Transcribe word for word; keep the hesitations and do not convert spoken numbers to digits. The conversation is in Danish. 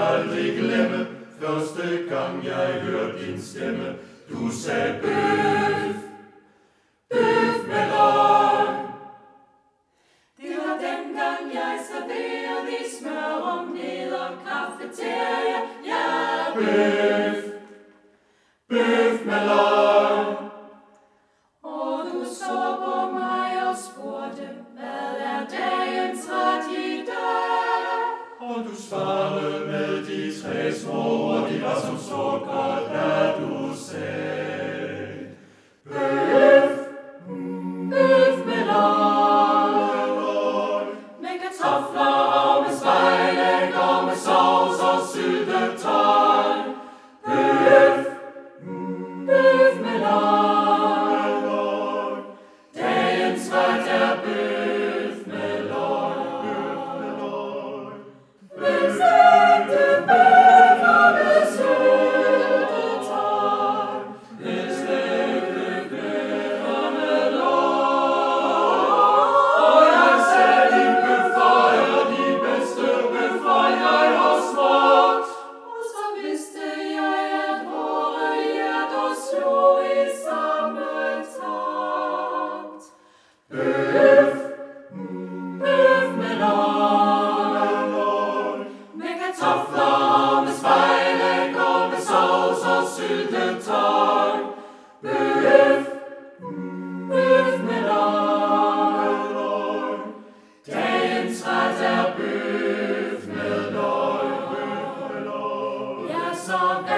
aldrig glemme, første gang jeg hørte din stemme. Du sagde bøf, bøf med løg. Det var dengang jeg serverede i smørum neder kafeteria. Ja, Bøf, bøf med løg. og du så på mig og spurgte, hvad er dagens ret i dag? Og du svarede med de tre små ord, de var som sukker, da du sagde bøf, Bøf med løg, med kartofler og med spejlæg og med sovs og syltetøj. Bøf, bøf med løg, dagens ret er bøf med løg. Med stegte bøffer med syltetøj, med stegte bøffer med løg. og jeg sagde din bøffer er de bedste bøffer, jeg har smagt. Og så vidste jeg, at vore hjerter slog i samme takt. Bøf, Bøf med løg, med kartofler og med spejlæg og med sovs og syltetøj. Bøf, bøf med løg, dagens ret er bøf med løg. Ja, så